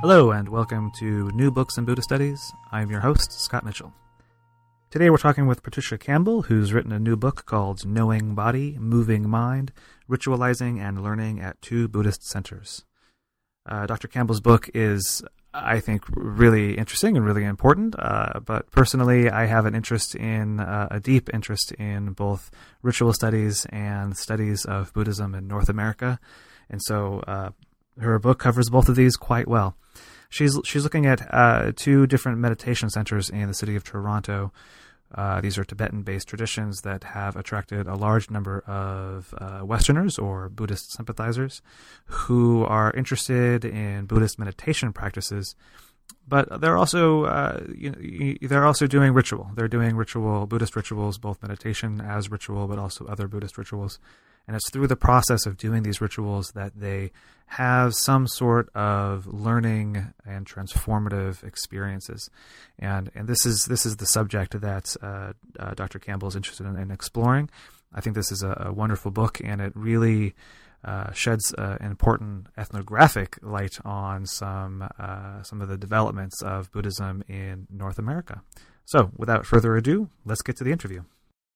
Hello and welcome to New Books in Buddhist Studies. I'm your host, Scott Mitchell. Today we're talking with Patricia Campbell, who's written a new book called Knowing Body, Moving Mind, Ritualizing and Learning at Two Buddhist Centers. Dr. Campbell's book is, I think, really interesting and really important, but personally I have an interest in, a deep interest in both ritual studies and studies of Buddhism in North America, and so her book covers both of these quite well. She's looking at two different meditation centers in the city of Toronto. These are Tibetan-based traditions that have attracted a large number of Westerners or Buddhist sympathizers who are interested in Buddhist meditation practices. But they're also doing ritual. They're doing Buddhist rituals, both meditation as ritual, but also other Buddhist rituals. And it's through the process of doing these rituals that they have some sort of learning and transformative experiences. And this is the subject that Dr. Campbell is interested in exploring. I think this is a wonderful book, and it really sheds an important ethnographic light on some of the developments of Buddhism in North America. So, without further ado, let's get to the interview.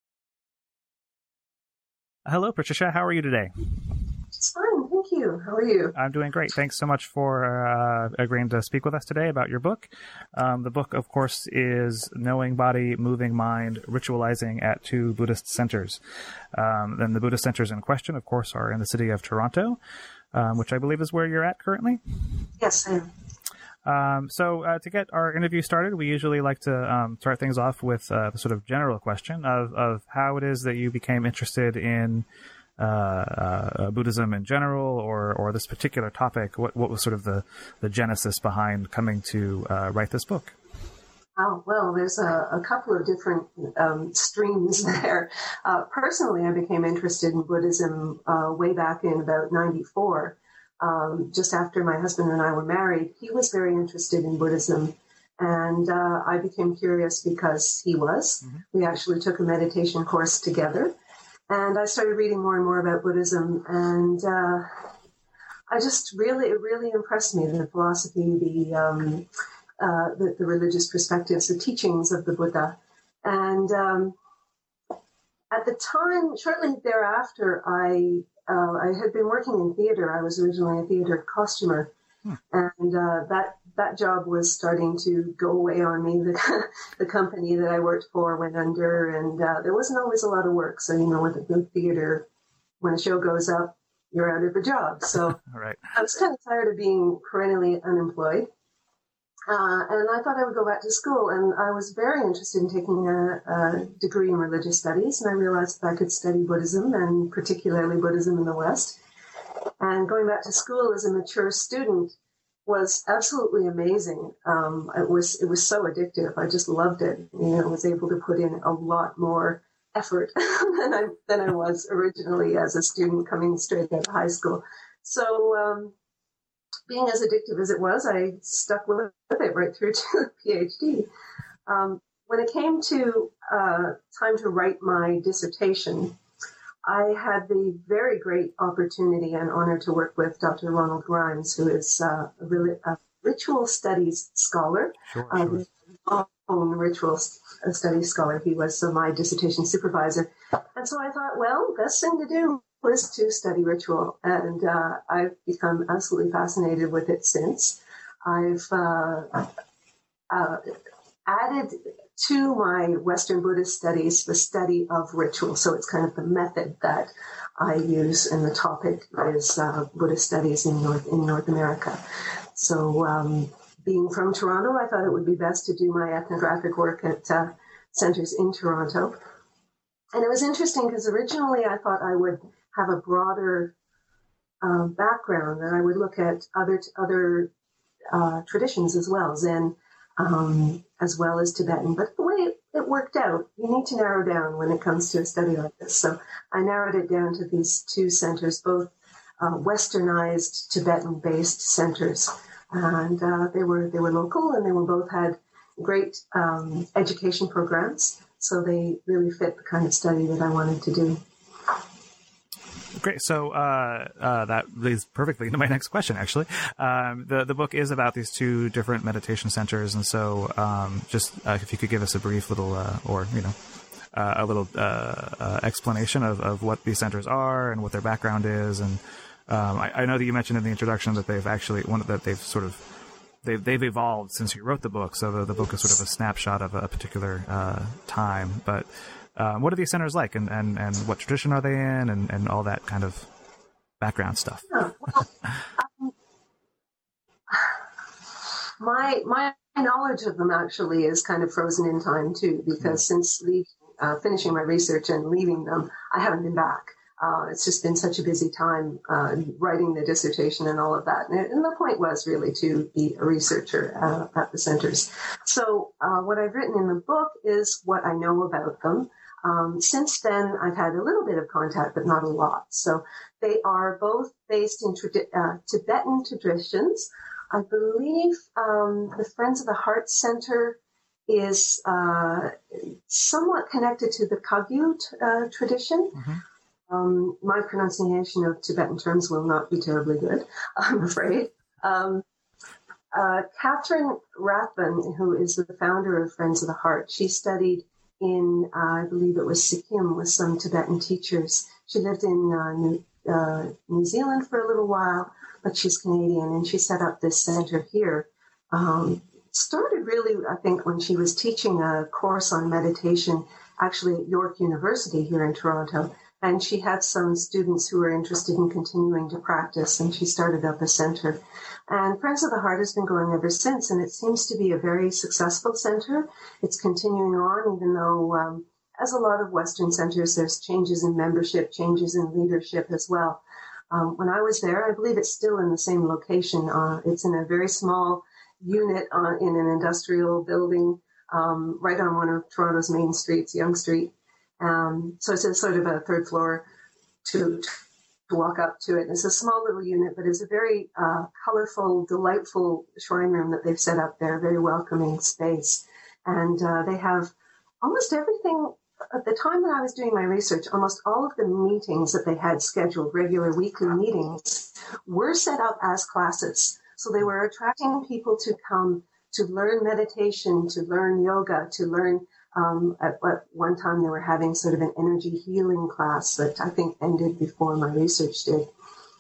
Hello, Patricia. How are you today? It's fine. Thank you. How are you? I'm doing great. Thanks so much for agreeing to speak with us today about your book. The book, of course, is Knowing Body, Moving Mind, Ritualizing at Two Buddhist Centers. Then the Buddhist centers in question, of course, are in the city of Toronto, which I believe is where you're at currently. Yes, I am. So to get our interview started, we usually like to start things off with the sort of general question of how it is that you became interested in Buddhism in general, or this particular topic. What was sort of the genesis behind coming to write this book? Oh, well, there's a couple of different streams there. Personally, I became interested in Buddhism way back in about 94. Just after my husband and I were married. He was very interested in Buddhism, and I became curious because he was. Mm-hmm. We actually took a meditation course together, and I started reading more and more about Buddhism, and I just it really impressed me, the philosophy, the religious perspectives, the teachings of the Buddha. And at the time, shortly thereafter, I had been working in theater. I was originally a theater costumer, and that job was starting to go away on me. The company that I worked for went under, and there wasn't always a lot of work. So, with the theater, when a show goes up, you're out of a job. So Right. I was kind of tired of being perennially unemployed. And I thought I would go back to school, and I was very interested in taking a degree in religious studies, and I realized that I could study Buddhism, and particularly Buddhism in the West. And going back to school as a mature student was absolutely amazing. It was so addictive. I just loved it. I was able to put in a lot more effort than I was originally as a student coming straight out of high school. So, being as addictive as it was, I stuck with it right through to the PhD. When it came to time to write my dissertation, I had the very great opportunity and honor to work with Dr. Ronald Grimes, who is a ritual studies scholar, Sure. Own ritual studies scholar. He was my dissertation supervisor. And so I thought, well, best thing to do was to study ritual, and I've become absolutely fascinated with it since. I've added to my Western Buddhist studies the study of ritual, so it's kind of the method that I use, and the topic is Buddhist studies in North America. So being from Toronto, I thought it would be best to do my ethnographic work at centers in Toronto. And it was interesting because originally I thought I would have a broader background, and I would look at other traditions as well, Zen, as well as Tibetan. But the way it worked out, you need to narrow down when it comes to a study like this. So I narrowed it down to these two centers, both westernized Tibetan-based centers, and they were local, and they both had great education programs. So they really fit the kind of study that I wanted to do. Great. So that leads perfectly into my next question, actually. The book is about these two different meditation centers, and so if you could give us a brief little, a little explanation of what these centers are and what their background is. And I know that you mentioned in the introduction that they've evolved since you wrote the book. So the book is sort of a snapshot of a particular time. But what are these centers like, and what tradition are they in, and all that kind of background stuff? My knowledge of them actually is kind of frozen in time too, because since finishing my research and leaving them, I haven't been back. It's just been such a busy time writing the dissertation and all of that. And the point was really to be a researcher at the centers. So what I've written in the book is what I know about them. Since then, I've had a little bit of contact, but not a lot. So they are both based in Tibetan traditions. I believe the Friends of the Heart Center is somewhat connected to the Kagyu tradition. Mm-hmm. My pronunciation of Tibetan terms will not be terribly good, I'm afraid. Catherine Rathbun, who is the founder of Friends of the Heart, she studied in, I believe it was Sikkim, with some Tibetan teachers. She lived in New Zealand for a little while, but she's Canadian, and she set up this center here. Started really, I think, when she was teaching a course on meditation, actually at York University here in Toronto. And she had some students who were interested in continuing to practice, and she started up a center. And Friends of the Heart has been going ever since, and it seems to be a very successful center. It's continuing on, even though, as a lot of Western centers, there's changes in membership, changes in leadership as well. When I was there, I believe it's still in the same location. It's in a very small unit in an industrial building right on one of Toronto's main streets, Yonge Street. So it's a sort of a third floor to walk up to it. It's a small little unit, but it's a very colorful, delightful shrine room that they've set up there, very welcoming space. And they have almost everything. At the time that I was doing my research, almost all of the meetings that they had scheduled, regular weekly meetings, were set up as classes. So they were attracting people to come to learn meditation, to learn yoga, to learn at one time they were having sort of an energy healing class that I think ended before my research did.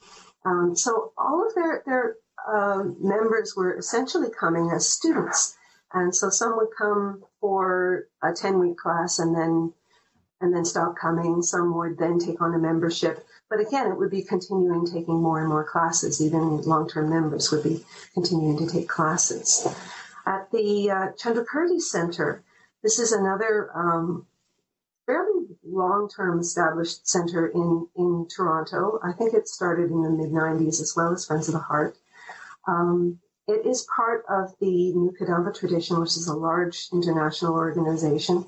So all of their members were essentially coming as students. And so some would come for a 10-week class and then stop coming. Some would then take on a membership. But again, it would be continuing taking more and more classes. Even long-term members would be continuing to take classes. At the Chandrakirti Center, this is another fairly long-term established center in Toronto. I think it started in the mid-90s as well as Friends of the Heart. It is part of the New Kadampa tradition, which is a large international organization.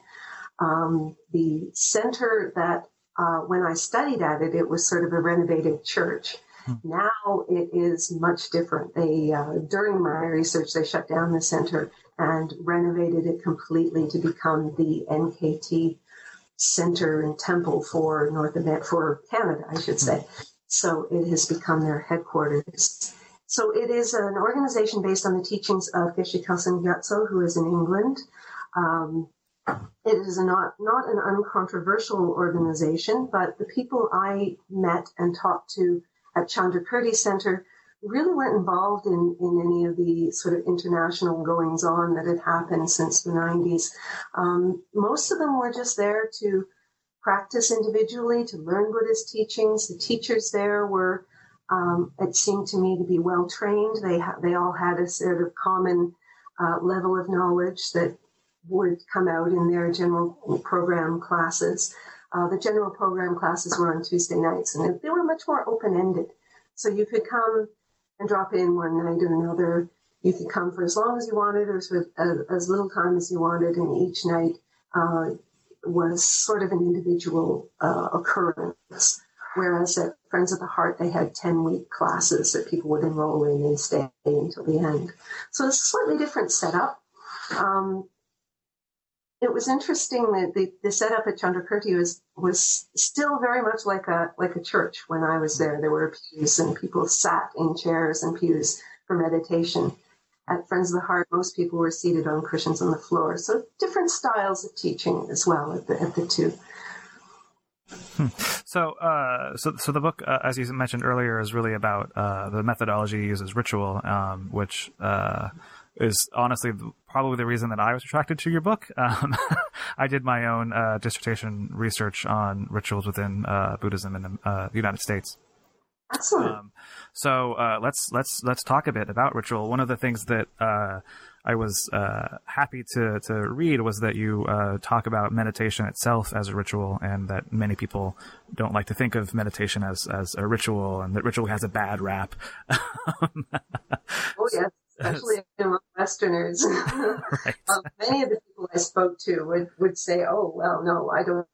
The center that, when I studied at it, it was sort of a renovated church. Now it is much different. They, during my research, they shut down the center and renovated it completely to become the NKT Center and Temple for for Canada, I should say. So it has become their headquarters. So it is an organization based on the teachings of Geshe Kelsang Gyatso, who is in England. It is not an uncontroversial organization, but the people I met and talked to at Chandrakirti Center really weren't involved in any of the sort of international goings-on that had happened since the 90s. Most of them were just there to practice individually, to learn Buddhist teachings. The teachers there were, it seemed to me, to be well-trained. They all had a sort of common level of knowledge that would come out in their general program classes. The general program classes were on Tuesday nights, and they were much more open-ended. So you could come and drop in one night or another. You could come for as long as you wanted or for as little time as you wanted, and each night was sort of an individual occurrence. Whereas at Friends of the Heart, they had 10-week classes that people would enroll in and stay until the end. So it's a slightly different setup. it was interesting that the setup at Chandrakirti was still very much like a church when I was there. There were pews and people sat in chairs and pews for meditation. At Friends of the Heart, most people were seated on cushions on the floor. So different styles of teaching as well at the two. So the book, as you mentioned earlier, is really about the methodology uses ritual, which is honestly probably the reason that I was attracted to your book. I did my own dissertation research on rituals within Buddhism in the United States. Excellent. So let's talk a bit about ritual. One of the things that I was happy to read was that you talk about meditation itself as a ritual, and that many people don't like to think of meditation as a ritual, and that ritual has a bad rap. Oh yes, especially among Westerners. Right. Many of the people I spoke to would say, "Oh well, no, I don't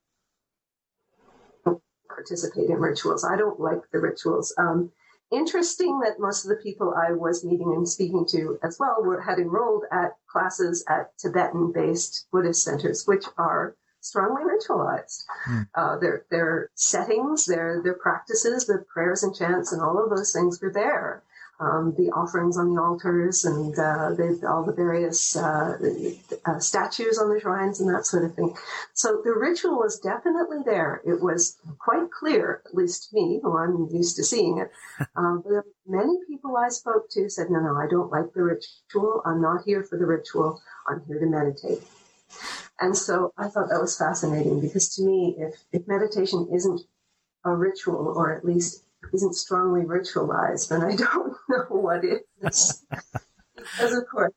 participate in rituals. I don't like the rituals." Interesting that most of the people I was meeting and speaking to as well had enrolled at classes at Tibetan-based Buddhist centers, which are strongly ritualized. Their settings, their practices, the prayers and chants, and all of those things were there. The offerings on the altars and all the various statues on the shrines and that sort of thing. So the ritual was definitely there. It was quite clear, at least to me, who I'm used to seeing it. But many people I spoke to said, no, I don't like the ritual. I'm not here for the ritual. I'm here to meditate. And so I thought that was fascinating, because to me, if meditation isn't a ritual, or at least isn't strongly ritualized, then I don't know what is. Because of course,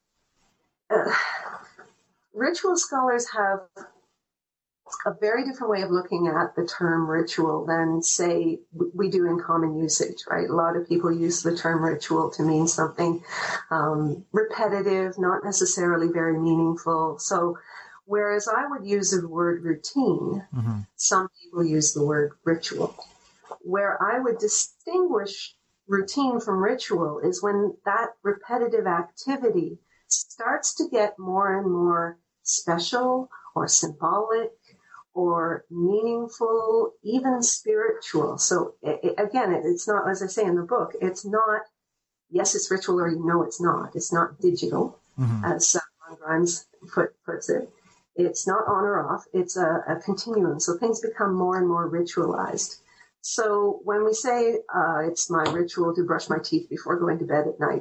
ritual scholars have a very different way of looking at the term ritual than, say, we do in common usage, right? A lot of people use the term ritual to mean something repetitive, not necessarily very meaningful. So whereas I would use the word routine, some people use the word ritual. Where I would distinguish routine from ritual is when that repetitive activity starts to get more and more special or symbolic or meaningful, even spiritual. So again, it's not, as I say in the book, it's not, yes, it's ritual, or no, it's not. It's not digital, as Ron Grimes puts it. It's not on or off. It's a continuum. So things become more and more ritualized. So when we say it's my ritual to brush my teeth before going to bed at night,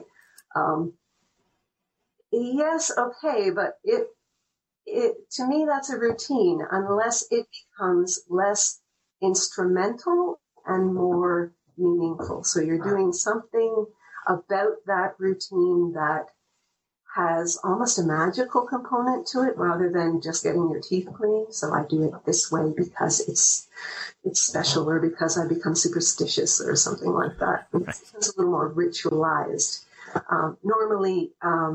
yes, okay, but it to me that's a routine unless it becomes less instrumental and more meaningful. So you're doing something about that routine that has almost a magical component to it, rather than just getting your teeth cleaned. So I do it this way because it's special, or because I become superstitious or something like that. It's a little more ritualized. Normally,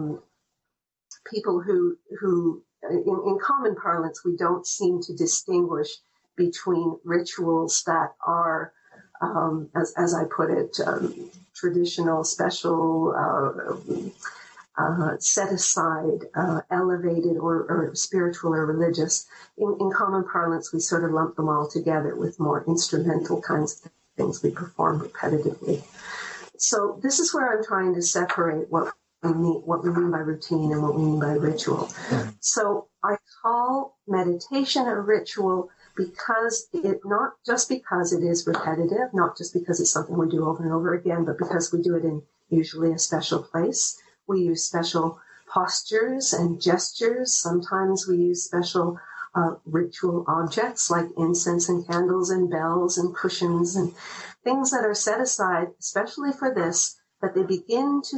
people who in common parlance, we don't seem to distinguish between rituals that are, as I put it, traditional, special, set aside, elevated, or spiritual or religious. In common parlance, we sort of lump them all together with more instrumental kinds of things we perform repetitively. So this is where I'm trying to separate what we mean by routine and what we mean by ritual. So I call meditation a ritual because not just because it is repetitive, not just because it's something we do over and over again, but because we do it in usually a special place. We use special postures and gestures. Sometimes we use special ritual objects like incense and candles and bells and cushions and things that are set aside especially for this, that they begin to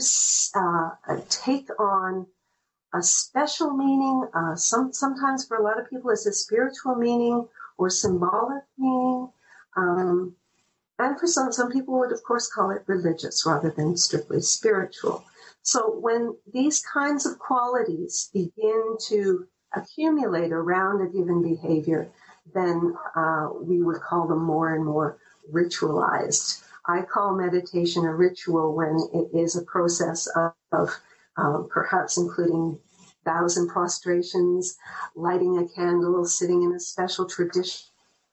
take on a special meaning. Sometimes for a lot of people it's a spiritual meaning or symbolic meaning. And for some people would, of course, call it religious rather than strictly spiritual. So when these kinds of qualities begin to accumulate around a given behavior, then we would call them more and more ritualized. I call meditation a ritual when it is a process of perhaps including 1,000 prostrations, lighting a candle, sitting in a special traditional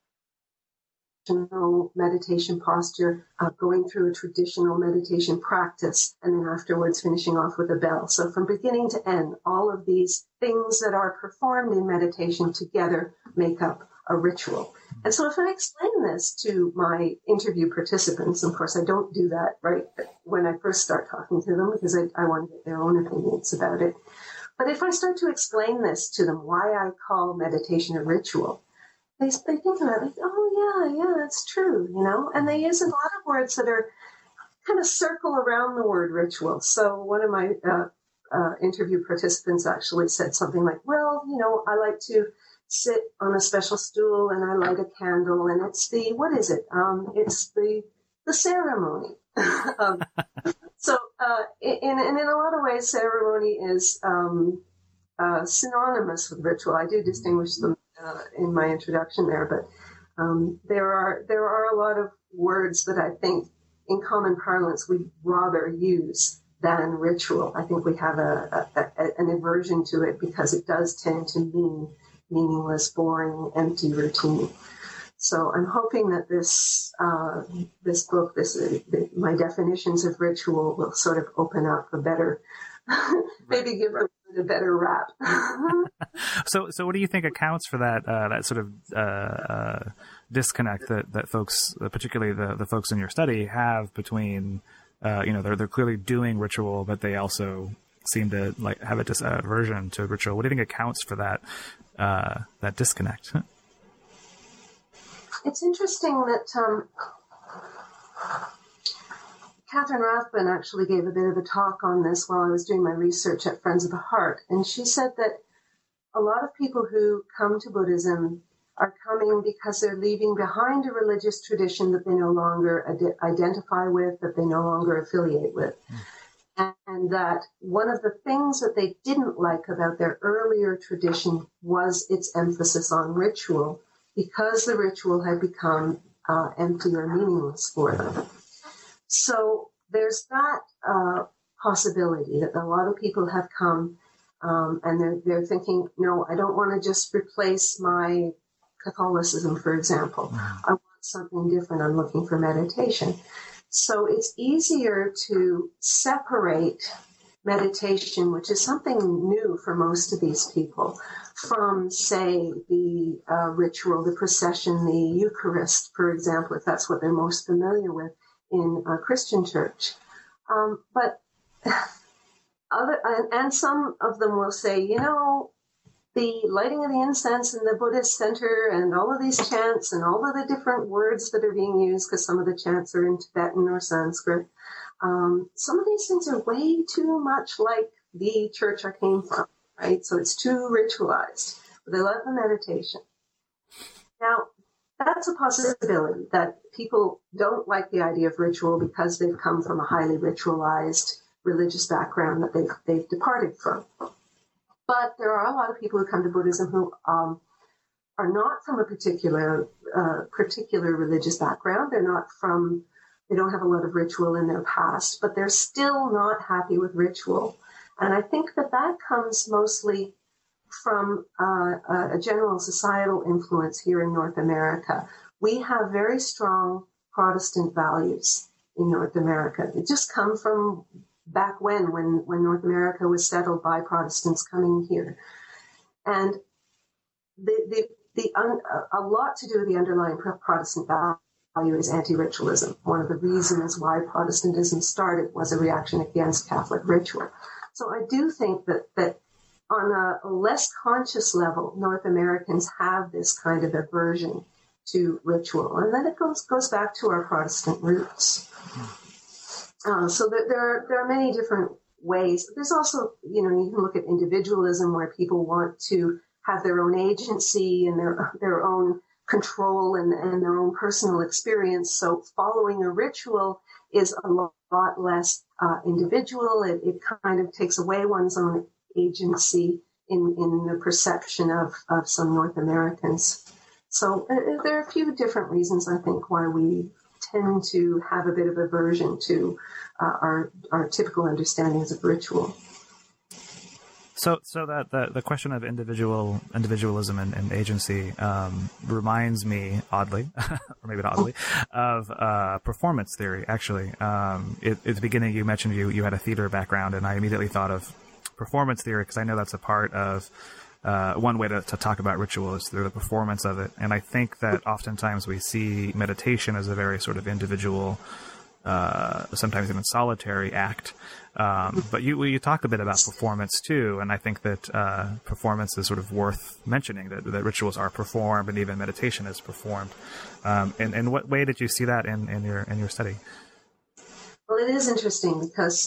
meditation posture, going through a traditional meditation practice, and then afterwards finishing off with a bell. So from beginning to end, all of these things that are performed in meditation together make up a ritual. And so if I explain this to my interview participants, of course I don't do that right when I first start talking to them because I want to get their own opinions about it. But if I start to explain this to them, why I call meditation a ritual, they think about it like, oh yeah, it's true, and they use a lot of words that are kind of circle around the word ritual. So one of my interview participants actually said something like, well, I like to sit on a special stool and I light a candle and it's it's the ceremony. So in a lot of ways, ceremony is synonymous with ritual. I do distinguish them in my introduction there, but there are a lot of words that I think in common parlance we'd rather use than ritual. I think we have an aversion to it because it does tend to mean meaningless, boring, empty routine. So I'm hoping that this book, my definitions of ritual, will sort of open up a better, maybe give it a better rap. So what do you think accounts for that sort of disconnect that folks, particularly the folks in your study, have between, they're clearly doing ritual, but they also seem to have a aversion to ritual. What do you think accounts for that disconnect? It's interesting that Catherine Rathbun actually gave a bit of a talk on this while I was doing my research at Friends of the Heart. And she said that a lot of people who come to Buddhism are coming because they're leaving behind a religious tradition that they no longer identify with, that they no longer affiliate with. And that one of the things that they didn't like about their earlier tradition was its emphasis on ritual, because the ritual had become empty or meaningless for them. So there's that possibility that a lot of people have come and they're thinking, no, I don't want to just replace my Catholicism, for example. I want something different. I'm looking for meditation. So it's easier to separate meditation, which is something new for most of these people, from, say, the ritual, the procession, the Eucharist, for example, if that's what they're most familiar with in a Christian church. But some of them will say, the lighting of the incense in the Buddhist center and all of these chants and all of the different words that are being used, because some of the chants are in Tibetan or Sanskrit, some of these things are way too much like the church I came from, right? So it's too ritualized. But they love the meditation. Now, that's a possibility, that people don't like the idea of ritual because they've come from a highly ritualized religious background that they've departed from. But there are a lot of people who come to Buddhism who are not from a particular religious background. They don't have a lot of ritual in their past, but they're still not happy with ritual. And I think that comes mostly from a general societal influence here in North America. We have very strong Protestant values in North America. It just come from back when North America was settled by Protestants coming here. And a lot to do with the underlying Protestant value is anti-ritualism. One of the reasons why Protestantism started was a reaction against Catholic ritual. So I do think that on a less conscious level, North Americans have this kind of aversion to ritual. And then it goes back to our Protestant roots. So there are many different ways. There's also, you can look at individualism, where people want to have their own agency and their own control and their own personal experience. So following a ritual is a lot less individual. It kind of takes away one's own agency in the perception of some North Americans. So there are a few different reasons, I think, why we tend to have a bit of aversion to our typical understandings of ritual. So that the question of individualism and agency reminds me, oddly, or maybe not oddly, of performance theory. Actually, at the beginning you mentioned you had a theater background, and I immediately thought of performance theory because I know that's a part of one way to talk about ritual is through the performance of it. And I think that oftentimes we see meditation as a very sort of individual, sometimes even solitary act. But you talk a bit about performance too, and I think that performance is sort of worth mentioning, that rituals are performed and even meditation is performed. In what way did you see that in your study? Well, it is interesting because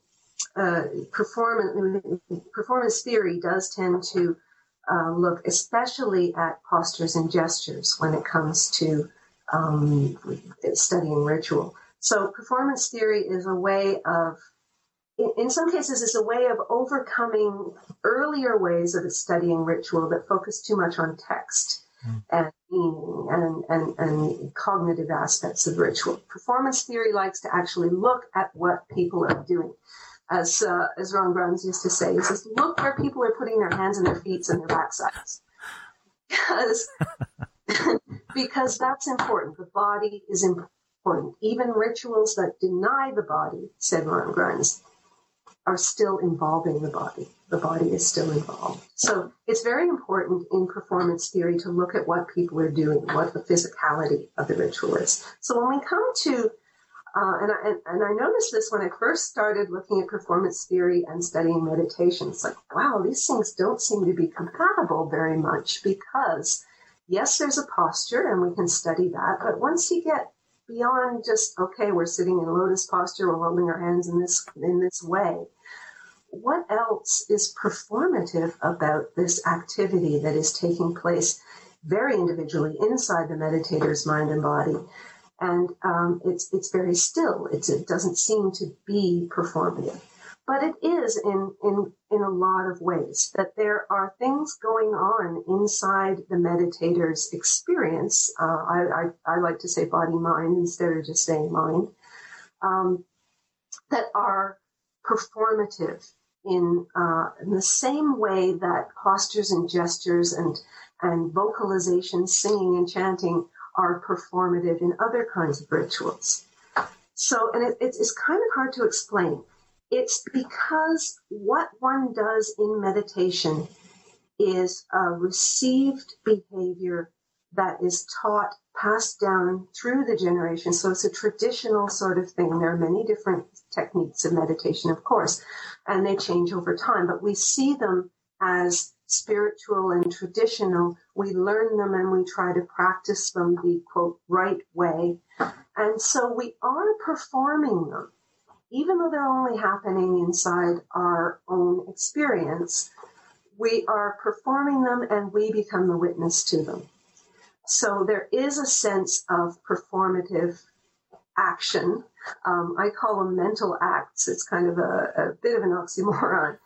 performance theory does tend to look especially at postures and gestures when it comes to studying ritual. So performance theory is a way of, in some cases, is a way of overcoming earlier ways of studying ritual that focus too much on text and meaning and cognitive aspects of ritual. Performance theory likes to actually look at what people are doing. As Ron Bruns used to say, he says, look where people are putting their hands and their feet and their backsides. Because that's important. The body is important. Even rituals that deny the body, said Ron Bruns, are still involving the body. The body is still involved. So it's very important in performance theory to look at what people are doing, what the physicality of the ritual is. So when we come to and I noticed this when I first started looking at performance theory and studying meditation. It's like, wow, these things don't seem to be compatible very much because, yes, there's a posture and we can study that. But once you get beyond just, okay, we're sitting in lotus posture, we're holding our hands in this way, what else is performative about this activity that is taking place very individually inside the meditator's mind and body? And it's very still. It doesn't seem to be performative, but it is in a lot of ways. That there are things going on inside the meditator's experience. I like to say body mind instead of just saying mind, that are performative in the same way that postures and gestures and vocalization, singing and chanting are performative in other kinds of rituals. So, and it's kind of hard to explain. It's because what one does in meditation is a received behavior that is taught, passed down through the generations. So it's a traditional sort of thing. There are many different techniques of meditation, of course, and they change over time, but we see them as spiritual and traditional. We learn them and we try to practice them the, quote, right way. And so we are performing them, even though they're only happening inside our own experience. We are performing them and we become the witness to them. So there is a sense of performative action. I call them mental acts. It's kind of a bit of an oxymoron.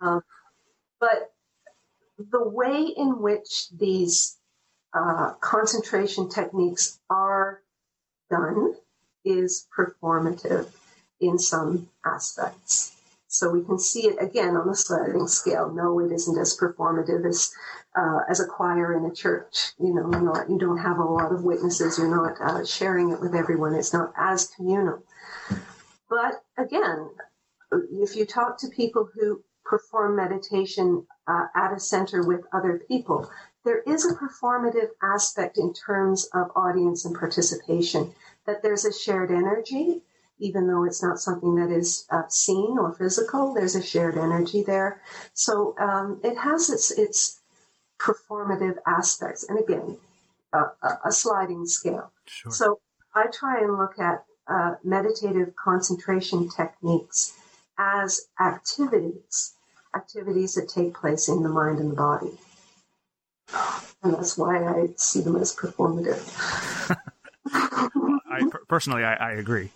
But the way in which these concentration techniques are done is performative in some aspects. So we can see it again on the sliding scale. No, it isn't as performative as a choir in a church. You don't have a lot of witnesses. You're not sharing it with everyone. It's not as communal. But again, if you talk to people who perform meditation at a center with other people, there is a performative aspect in terms of audience and participation, that there's a shared energy, even though it's not something that is seen or physical, there's a shared energy there. So it has its performative aspects. And again, a sliding scale. Sure. So I try and look at meditative concentration techniques as activities that take place in the mind and the body. And that's why I see them as performative. Personally, I agree.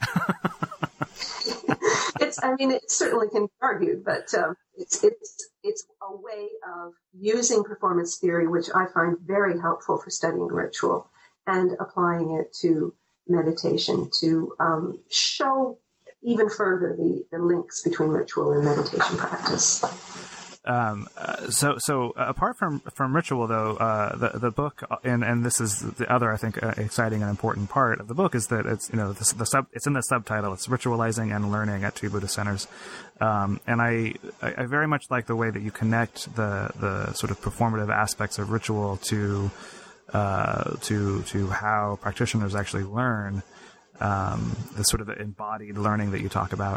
It certainly can be argued, but it's a way of using performance theory, which I find very helpful for studying ritual and applying it to meditation to show even further the links between ritual and meditation practice. So apart from ritual, though, the book, and this is the other, I think, exciting and important part of the book, is that it's, it's in the subtitle. It's Ritualizing and Learning at Two Buddhist Centers, and I very much like the way that you connect the sort of performative aspects of ritual to how practitioners actually learn, the sort of embodied learning that you talk about.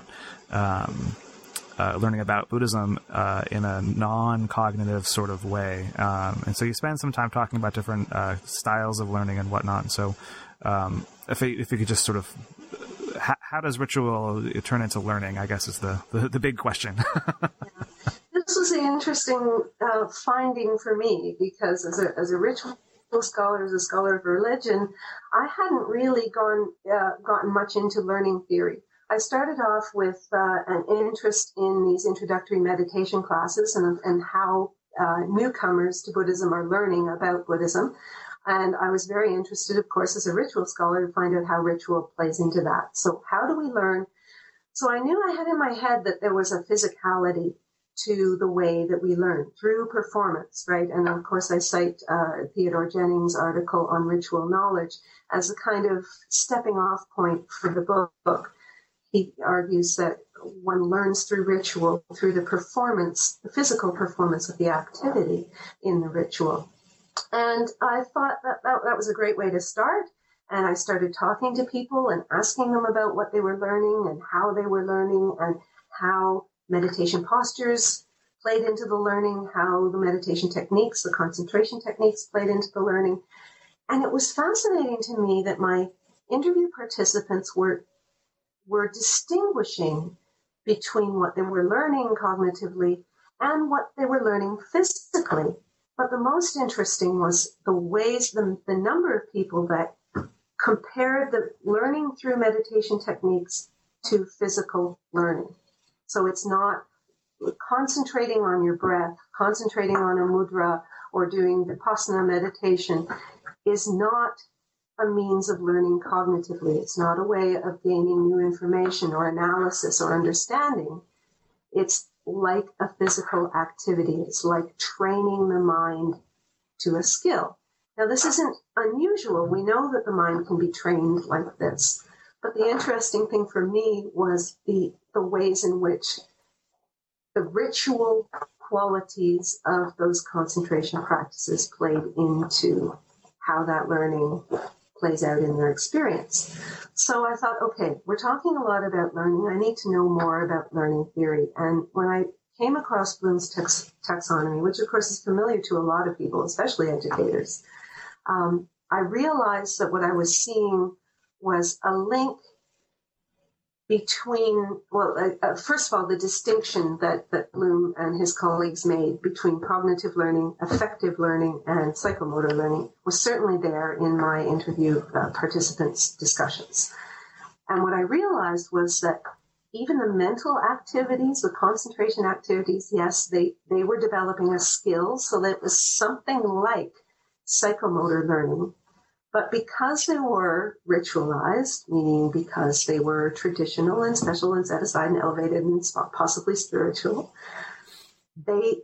Learning about Buddhism in a non-cognitive sort of way. And so you spend some time talking about different styles of learning and whatnot. And so if you could just sort of, how does ritual turn into learning, I guess, is the big question. This was an interesting finding for me, because as a ritual scholar, as a scholar of religion, I hadn't really gotten much into learning theory. I started off with an interest in these introductory meditation classes and how newcomers to Buddhism are learning about Buddhism. And I was very interested, of course, as a ritual scholar, to find out how ritual plays into that. So how do we learn? So I knew I had in my head that there was a physicality to the way that we learn through performance, right? And of course, I cite Theodore Jennings' article on ritual knowledge as a kind of stepping off point for the book. He argues that one learns through ritual, through the performance, the physical performance of the activity in the ritual. And I thought that was a great way to start. And I started talking to people and asking them about what they were learning and how they were learning, and how meditation postures played into the learning, how the meditation techniques, the concentration techniques played into the learning. And it was fascinating to me that my interview participants were distinguishing between what they were learning cognitively and what they were learning physically. But the most interesting was the ways, the number of people that compared the learning through meditation techniques to physical learning. So it's not concentrating on your breath, concentrating on a mudra, or doing vipassana meditation is not a means of learning cognitively. It's not a way of gaining new information or analysis or understanding. It's like a physical activity. It's like training the mind to a skill. Now, this isn't unusual. We know that the mind can be trained like this. But the interesting thing for me was the ways in which the ritual qualities of those concentration practices played into how that learning plays out in their experience. So I thought, okay, we're talking a lot about learning. I need to know more about learning theory. And when I came across Bloom's taxonomy, which of course is familiar to a lot of people, especially educators, I realized that what I was seeing was a link between, first of all, the distinction that Bloom and his colleagues made between cognitive learning, affective learning, and psychomotor learning was certainly there in my interview participants' discussions. And what I realized was that even the mental activities, the concentration activities, yes, they were developing a skill, so that it was something like psychomotor learning. But because they were ritualized, meaning because they were traditional and special and set aside and elevated and possibly spiritual, they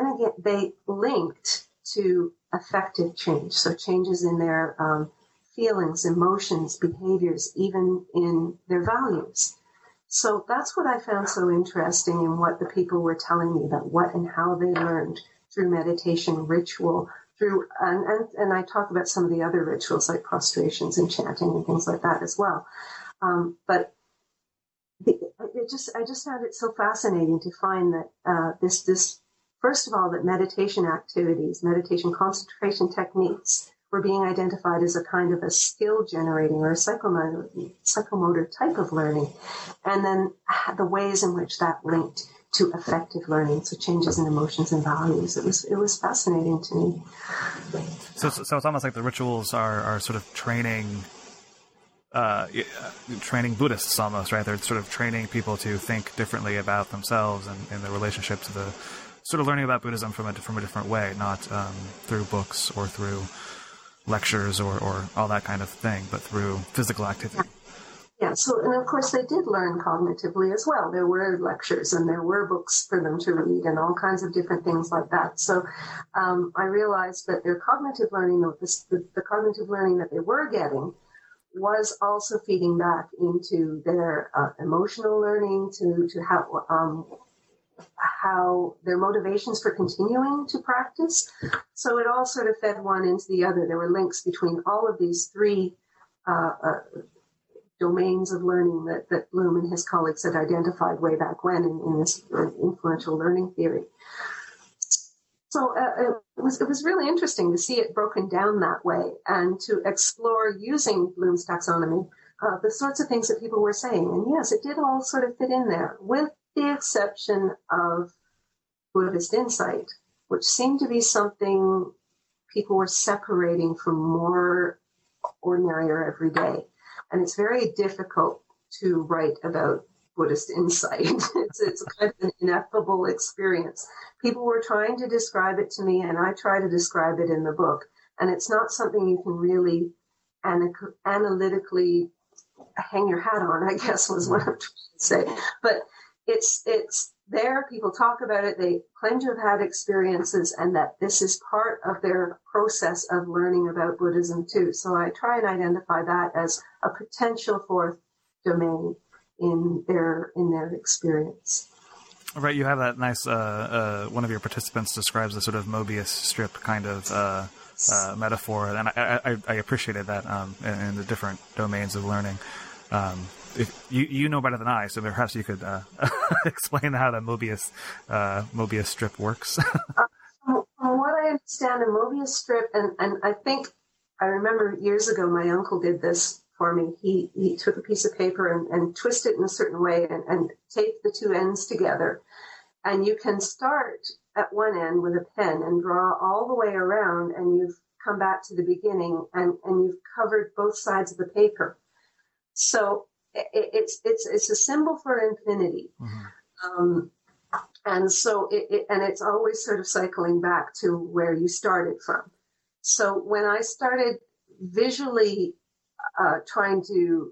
linked to affective change. So changes in their feelings, emotions, behaviors, even in their values. So that's what I found so interesting in what the people were telling me, that what and how they learned through meditation, ritual, through, and I talk about some of the other rituals like prostrations and chanting and things like that as well. But I just found it so fascinating to find that this first of all, that meditation activities, meditation concentration techniques were being identified as a kind of a skill generating or a psychomotor type of learning, and then the ways in which that linked to affective learning, so changes in emotions and values. It was fascinating to me. So it's almost like the rituals are sort of training Buddhists almost, right? They're sort of training people to think differently about themselves and their relationship to the sort of learning about Buddhism from a different way, not through books or through lectures or all that kind of thing, but through physical activity. Yeah, so, and of course they did learn cognitively as well. There were lectures and there were books for them to read and all kinds of different things like that. So I realized that their cognitive learning, the cognitive learning that they were getting, was also feeding back into their emotional learning, to how their motivations for continuing to practice. So it all sort of fed one into the other. There were links between all of these three domains of learning that Bloom and his colleagues had identified way back when in this influential learning theory. So it was really interesting to see it broken down that way and to explore using Bloom's taxonomy, the sorts of things that people were saying. And yes, it did all sort of fit in there, with the exception of Buddhist insight, which seemed to be something people were separating from more ordinary or everyday. And it's very difficult to write about Buddhist insight. It's kind of an ineffable experience. People were trying to describe it to me, and I try to describe it in the book. And it's not something you can really analytically hang your hat on, I guess was what I'm trying to say. But it's there. People talk about it. They claim to have had experiences, and that this is part of their process of learning about Buddhism too. So I try and identify that as a potential fourth domain in their experience. Right, you have that nice. One of your participants describes a sort of Mobius strip kind of metaphor, and I appreciated that in the different domains of learning. If you know better than I, so perhaps you could explain how the Mobius strip works. From what I understand, a Mobius strip, and I think I remember years ago my uncle did this for me. He took a piece of paper and twisted it in a certain way and taped the two ends together. And you can start at one end with a pen and draw all the way around, and you've come back to the beginning and you've covered both sides of the paper. So it's a symbol for infinity. Mm-hmm. And so it's always sort of cycling back to where you started from. So when I started visually trying to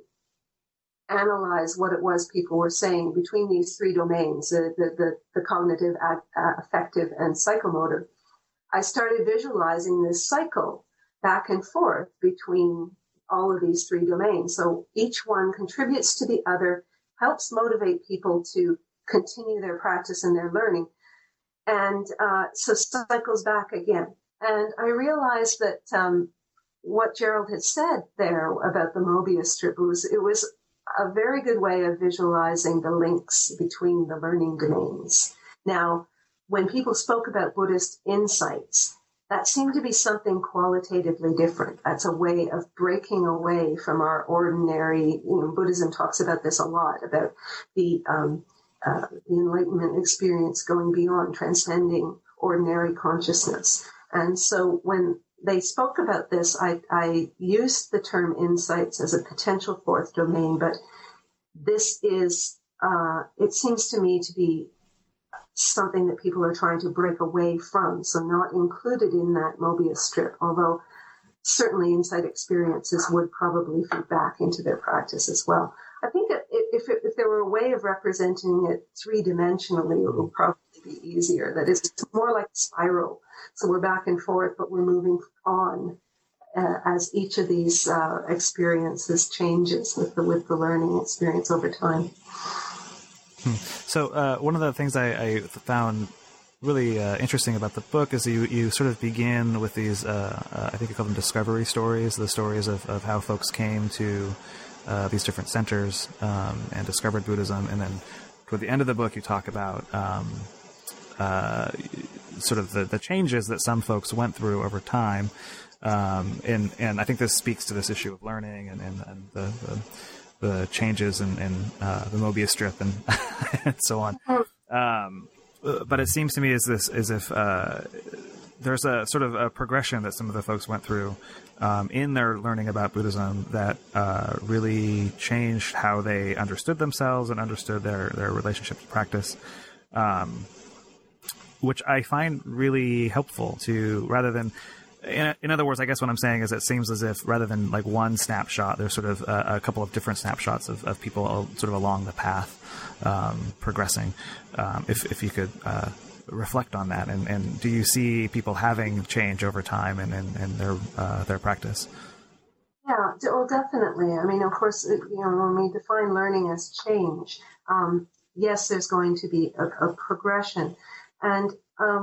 analyze what it was people were saying between these three domains, the cognitive, affective, and psychomotor, I started visualizing this cycle back and forth between all of these three domains. So each one contributes to the other, helps motivate people to continue their practice and their learning. And so cycles back again. And I realized that what Gerald had said there about the Mobius strip it was a very good way of visualizing the links between the learning domains. Now, when people spoke about Buddhist insights, that seemed to be something qualitatively different. That's a way of breaking away from our ordinary, Buddhism talks about this a lot, about the Enlightenment experience going beyond, transcending ordinary consciousness. And so when they spoke about this, I used the term insights as a potential fourth domain, but this is, it seems to me to be something that people are trying to break away from, so not included in that Mobius strip, although certainly insight experiences would probably feed back into their practice as well. I think that if there were a way of representing it three-dimensionally, it would probably be easier. That is, it's more like a spiral. So we're back and forth, but we're moving on as each of these experiences changes with the learning experience over time. So one of the things I found really interesting about the book is you sort of begin with these, I think you call them discovery stories, the stories of how folks came to these different centers and discovered Buddhism. And then toward the end of the book, you talk about sort of the changes that some folks went through over time. And I think this speaks to this issue of learning and the changes in the Mobius strip and and so on. But it seems to me as if there's a sort of a progression that some of the folks went through in their learning about Buddhism that really changed how they understood themselves and understood their relationship to practice, which I find really helpful to, rather than in other words, I guess what I'm saying is it seems as if rather than like one snapshot, there's sort of a couple of different snapshots of people sort of along the path, progressing. If you could reflect on that, and do you see people having change over time in their practice? Yeah, well, definitely. I mean, of course, when we define learning as change, yes, there's going to be a progression. And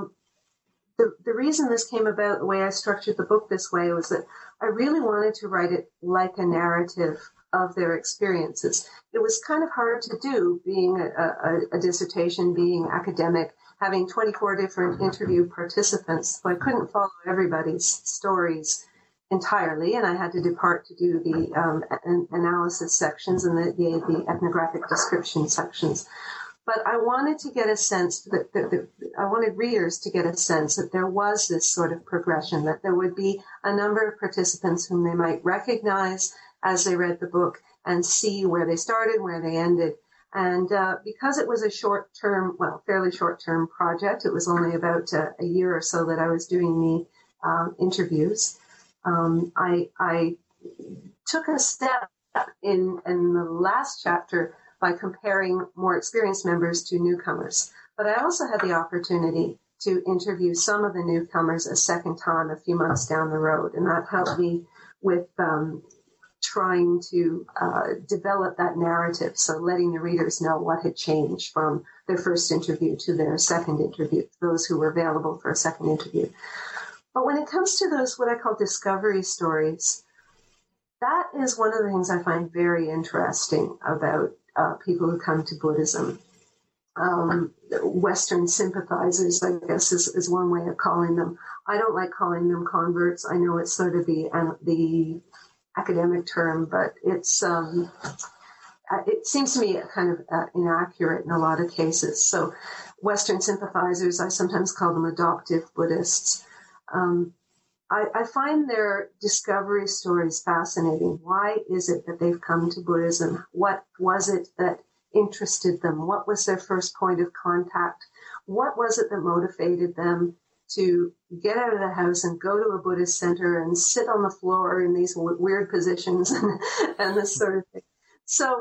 the reason this came about, the way I structured the book this way, was that I really wanted to write it like a narrative of their experiences. It was kind of hard to do, being a dissertation, being academic, having 24 different interview participants. So I couldn't follow everybody's stories entirely, and I had to depart to do the analysis sections and the ethnographic description sections. But I wanted to get a sense that I wanted readers to get a sense that there was this sort of progression, that there would be a number of participants whom they might recognize as they read the book and see where they started, where they ended. And because it was a fairly short-term project, it was only about a year or so that I was doing the interviews. I took a step in the last chapter by comparing more experienced members to newcomers. But I also had the opportunity to interview some of the newcomers a second time a few months down the road. And that helped me with trying to develop that narrative. So letting the readers know what had changed from their first interview to their second interview, those who were available for a second interview. But when it comes to those, what I call discovery stories, that is one of the things I find very interesting about people who come to Buddhism. Western sympathizers, I guess, is one way of calling them. I don't like calling them converts. I know it's sort of the academic term, but it's it seems to me kind of inaccurate in a lot of cases. So Western sympathizers, I sometimes call them adoptive Buddhists. I find their discovery stories fascinating. Why is it that they've come to Buddhism? What was it that interested them? What was their first point of contact? What was it that motivated them to get out of the house and go to a Buddhist center and sit on the floor in these weird positions and this sort of thing? So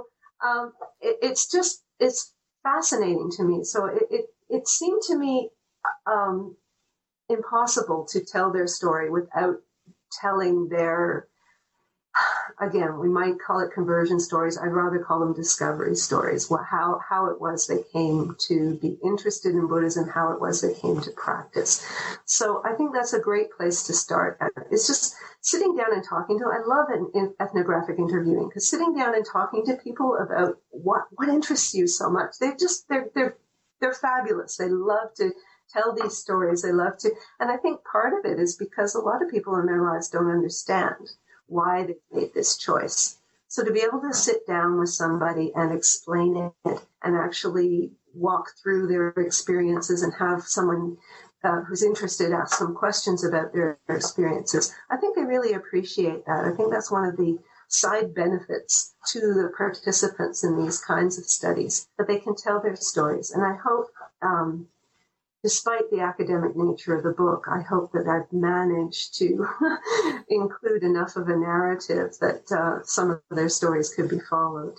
it's fascinating to me. So it seemed to me impossible to tell their story without telling their, again, we might call it conversion stories. I'd rather call them discovery stories. How it was they came to be interested in Buddhism, how it was they came to practice. So I think that's a great place to start. It's just sitting down and talking to them. I love ethnographic interviewing, because sitting down and talking to people about what interests you so much. They're fabulous. They love to tell these stories. They love to, and I think part of it is because a lot of people in their lives don't understand why they made this choice. So to be able to sit down with somebody and explain it and actually walk through their experiences and have someone who's interested ask some questions about their experiences, I think they really appreciate that. I think that's one of the side benefits to the participants in these kinds of studies, that they can tell their stories. And I hope, despite the academic nature of the book, I hope that I've managed to include enough of a narrative that some of their stories could be followed.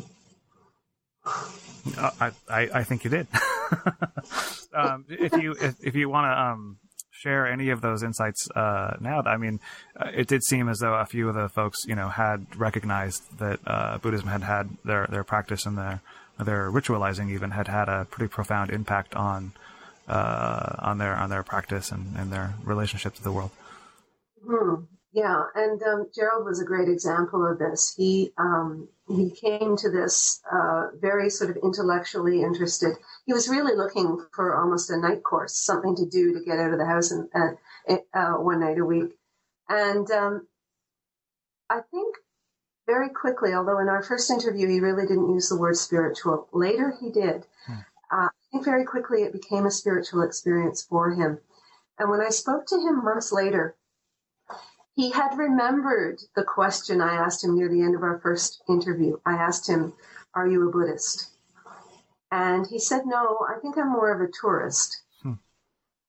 I think you did. If you want to share any of those insights now, I mean, it did seem as though a few of the folks, had recognized that Buddhism had their practice and their ritualizing even had a pretty profound impact on their practice and their relationship to the world. Mm-hmm. Yeah, and Gerald was a great example of this. He came to this very sort of intellectually interested. He was really looking for almost a night course, something to do to get out of the house and one night a week. And I think very quickly, although in our first interview he really didn't use the word spiritual, later he did. I think very quickly it became a spiritual experience for him. And when I spoke to him months later, he had remembered the question I asked him near the end of our first interview. I asked him, "Are you a Buddhist?" And he said, "No, I think I'm more of a tourist."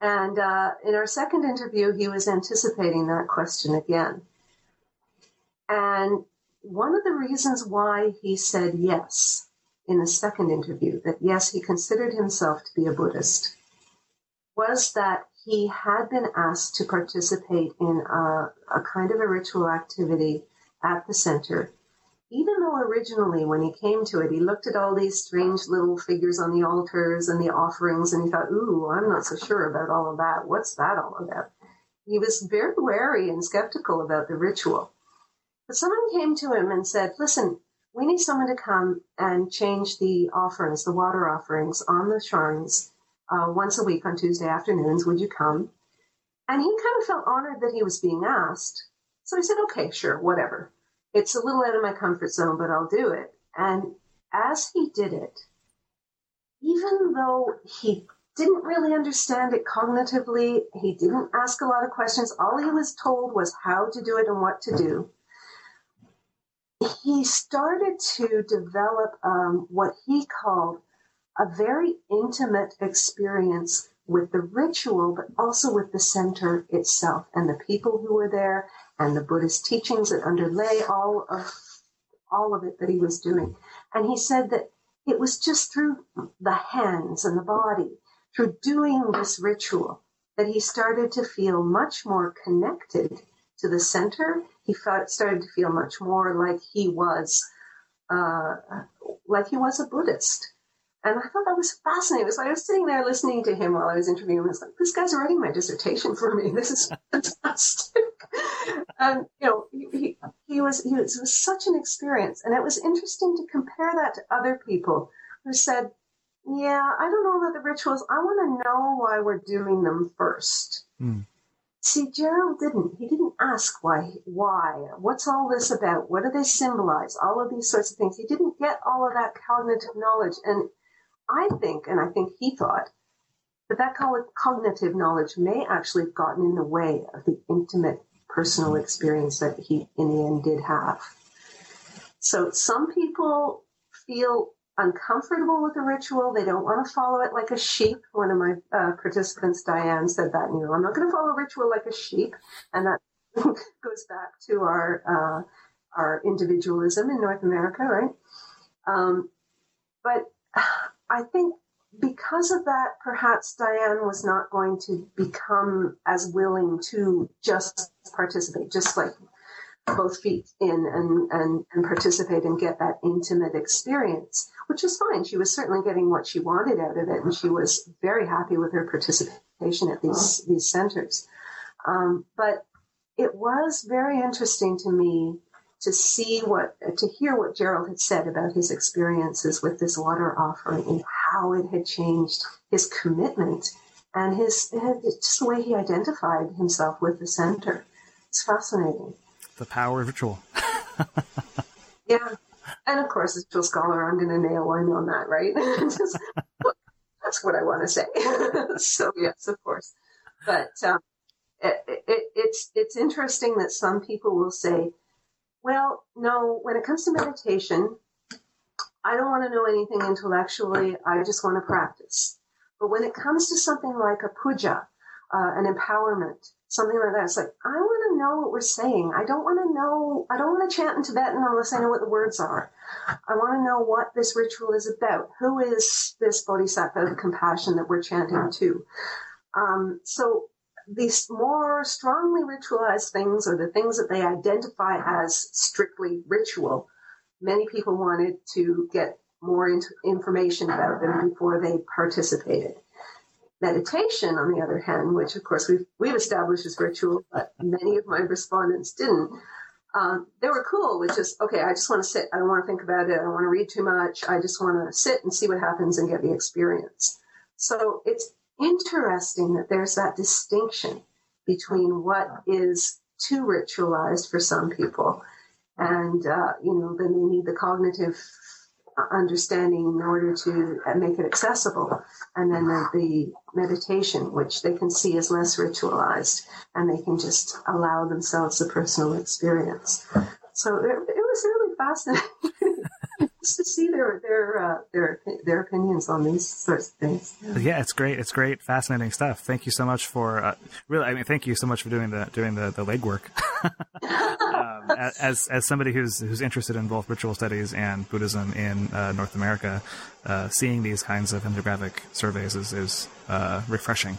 And in our second interview, he was anticipating that question again. And one of the reasons why he said yes in the second interview, that yes, he considered himself to be a Buddhist, was that he had been asked to participate in a kind of a ritual activity at the center. Even though originally when he came to it, he looked at all these strange little figures on the altars and the offerings, and he thought, ooh, I'm not so sure about all of that. What's that all about? He was very wary and skeptical about the ritual. But someone came to him and said, listen, we need someone to come and change the offerings, the water offerings on the shrines once a week on Tuesday afternoons. Would you come? And he kind of felt honored that he was being asked. So he said, okay, sure, whatever. It's a little out of my comfort zone, but I'll do it. And as he did it, even though he didn't really understand it cognitively, he didn't ask a lot of questions, all he was told was how to do it and what to do. He started to develop what he called a very intimate experience with the ritual, but also with the center itself and the people who were there and the Buddhist teachings that underlay all of it that he was doing. And he said that it was just through the hands and the body, through doing this ritual, that he started to feel much more connected to the center. He started to feel much more like he was a Buddhist. And I thought that was fascinating. It was like I was sitting there listening to him while I was interviewing him. I was like, this guy's writing my dissertation for me. This is fantastic. And, he was such an experience. And it was interesting to compare that to other people who said, yeah, I don't know about the rituals. I want to know why we're doing them first. Mm. See, Gerald didn't. He didn't ask why. What's all this about? What do they symbolize? All of these sorts of things. He didn't get all of that cognitive knowledge. And I think he thought that cognitive knowledge may actually have gotten in the way of the intimate personal experience that he, in the end, did have. So some people feel uncomfortable with the ritual. They don't want to follow it like a sheep. One of my participants, Diane, said that, I'm not going to follow ritual like a sheep. And that goes back to our individualism in North America, right? But I think because of that, perhaps Diane was not going to become as willing to just participate, just like both feet in and participate and get that intimate experience, which is fine. She was certainly getting what she wanted out of it, and she was very happy with her participation at these centers. But it was very interesting to me to hear what Gerald had said about his experiences with this water offering and how it had changed his commitment and just the way he identified himself with the center. It's fascinating. The power of ritual. Yeah. And of course, as a ritual scholar, I'm going to nail one on that, right? That's what I want to say. So yes, of course. But it's interesting that some people will say, well, no, when it comes to meditation, I don't want to know anything intellectually. I just want to practice. But when it comes to something like a puja, an empowerment, something like that, it's like, I want to know what we're saying. I don't want to chant in Tibetan unless I know what the words are. I want to know what this ritual is about. Who is this bodhisattva of compassion that we're chanting to? So these more strongly ritualized things, or the things that they identify as strictly ritual, many people wanted to get more information about them before they participated. Meditation, on the other hand, which of course we've established as ritual, but many of my respondents didn't, they were cool with just, okay, I just want to sit. I don't want to think about it. I don't want to read too much. I just want to sit and see what happens and get the experience. So it's interesting that there's that distinction between what is too ritualized for some people, and then they need the cognitive understanding in order to make it accessible, and then the meditation, which they can see as less ritualized, and they can just allow themselves the personal experience. So it was really fascinating. just to see their opinions on these sorts of things. Yeah, it's great. It's great, fascinating stuff. Thank you so much for thank you so much for doing the legwork. As somebody who's interested in both ritual studies and Buddhism in North America, seeing these kinds of ethnographic surveys is refreshing.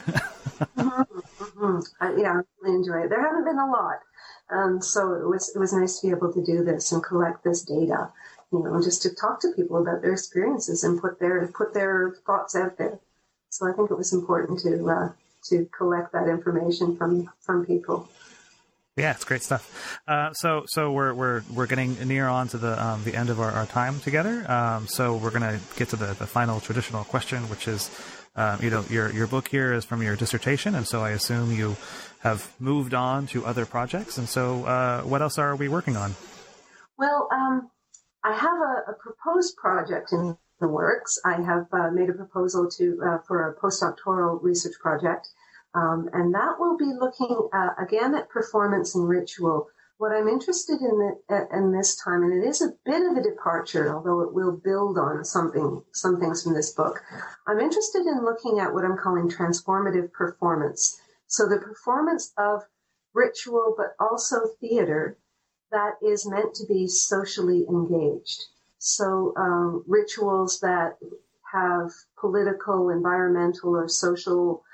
Yeah, I really enjoy it. There haven't been a lot, so it was nice to be able to do this and collect this data. Just to talk to people about their experiences and put their thoughts out there. So I think it was important to collect that information from people. Yeah, it's great stuff. So we're getting near on to the end of our time together. So we're gonna get to the final traditional question, which is, your book here is from your dissertation, and so I assume you have moved on to other projects. And so, what else are we working on? Well, I have a proposed project in the works. I have made a proposal for a postdoctoral research project, and that will be looking again at performance and ritual. What I'm interested in this time, and it is a bit of a departure, although it will build on some things from this book. I'm interested in looking at what I'm calling transformative performance. So the performance of ritual, but also theater, that is meant to be socially engaged. So rituals that have political, environmental, or social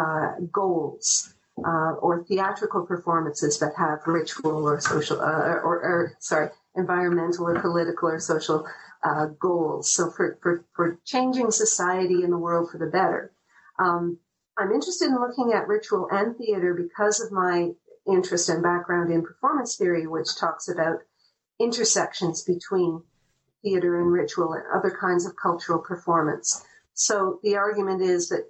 goals, or theatrical performances that have ritual or social, environmental or political or social goals. So for changing society and the world for the better. I'm interested in looking at ritual and theater because of my interest and background in performance theory, which talks about intersections between theater and ritual and other kinds of cultural performance. So the argument is that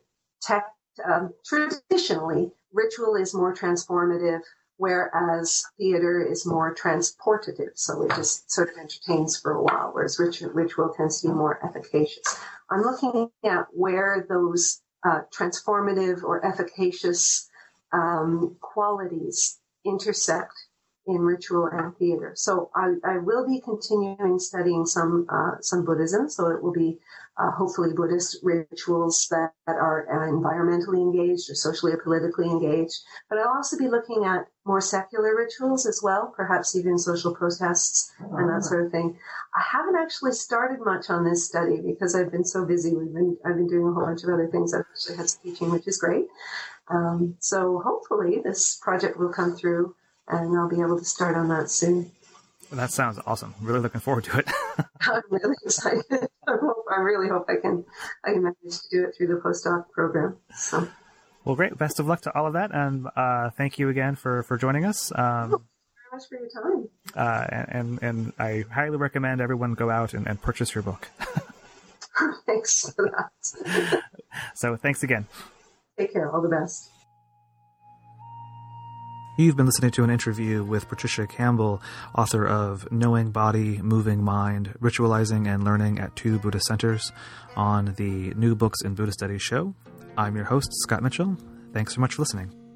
traditionally, ritual is more transformative, whereas theater is more transportative. So it just sort of entertains for a while, whereas ritual tends to be more efficacious. I'm looking at where those transformative or efficacious qualities intersect in ritual and theater. So I will be continuing studying some Buddhism. So it will be hopefully Buddhist rituals that are environmentally engaged or socially or politically engaged. But I'll also be looking at more secular rituals as well, perhaps even social protests and that sort of thing. I haven't actually started much on this study because I've been so busy. I've been doing a whole bunch of other things. I've actually had some teaching, which is great. So hopefully this project will come through and I'll be able to start on that soon. Well, that sounds awesome. Really looking forward to it. I'm really excited. I really hope I can manage to do it through the postdoc program. So. Well, great. Best of luck to all of that. And thank you again for joining us. Thank you very much for your time. And I highly recommend everyone go out and purchase your book. Thanks for that. So thanks again. Take care. All the best. You've been listening to an interview with Patricia Campbell, author of Knowing Body, Moving Mind, Ritualizing and Learning at Two Buddhist Centers on the New Books in Buddhist Studies show. I'm your host, Scott Mitchell. Thanks so much for listening.